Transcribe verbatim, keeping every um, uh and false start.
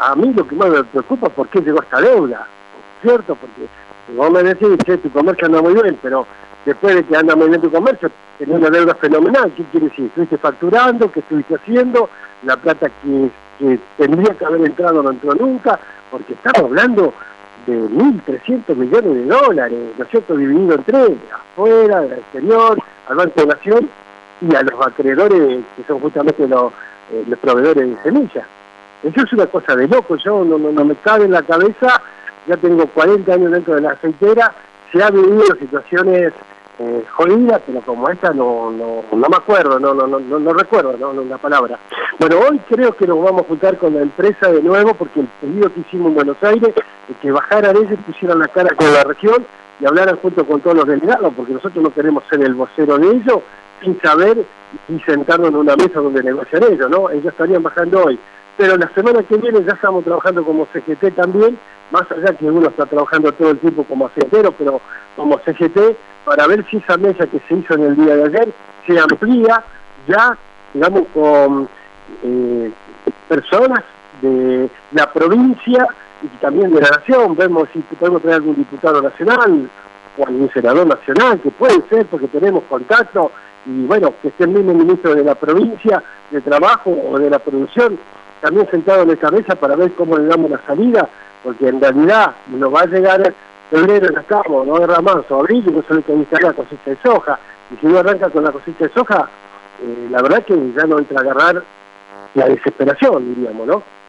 a mí lo que más me preocupa es por qué llegó esta deuda, ¿cierto? Porque vos me decís, che, tu comercio anda muy bien, pero después de que anda muy bien tu comercio, tenés una deuda fenomenal. ¿Qué quiere decir? ¿Estuviste facturando? ¿Qué estuviste haciendo? La plata que, que tendría que haber entrado no entró nunca, porque estamos hablando de mil trescientos millones de dólares, ¿no es cierto?, dividido entre afuera, del exterior, al Banco de Nación y a los acreedores que son justamente los, eh, los proveedores de semillas. Eso es una cosa de loco. Yo no, no, no me cabe en la cabeza. Ya tengo cuarenta años dentro de la aceitera, se ha vivido situaciones eh, jodidas, pero como esta no no no me acuerdo, no no no no, no recuerdo no, no la palabra. Bueno, hoy creo que nos vamos a juntar con la empresa de nuevo, porque el pedido que hicimos en Buenos Aires es que bajaran ellos, pusieran la cara con la región y hablaran junto con todos los delegados, porque nosotros no queremos ser el vocero de ellos sin saber y sentarnos en una mesa donde negociar ellos, ¿no? Ellos estarían bajando hoy. Pero la semana que viene ya estamos trabajando como C G T también, más allá que uno está trabajando todo el tiempo como aceitero, pero como C G T, para ver si esa mesa que se hizo en el día de ayer se amplía ya, digamos, con eh, personas de la provincia y también de la nación. Vemos si podemos traer algún diputado nacional o algún senador nacional, que puede ser porque tenemos contacto, y bueno, que esté el mismo ministro de la provincia de trabajo o de la producción también sentado en esa mesa para ver cómo le damos la salida, porque en realidad nos va a llegar febrero, ya estamos, no es marzo, abril, y no solo hay que buscar la cosecha de soja, y si no arranca con la cosecha de soja, eh, la verdad que ya no entra a agarrar la desesperación, diríamos, ¿no?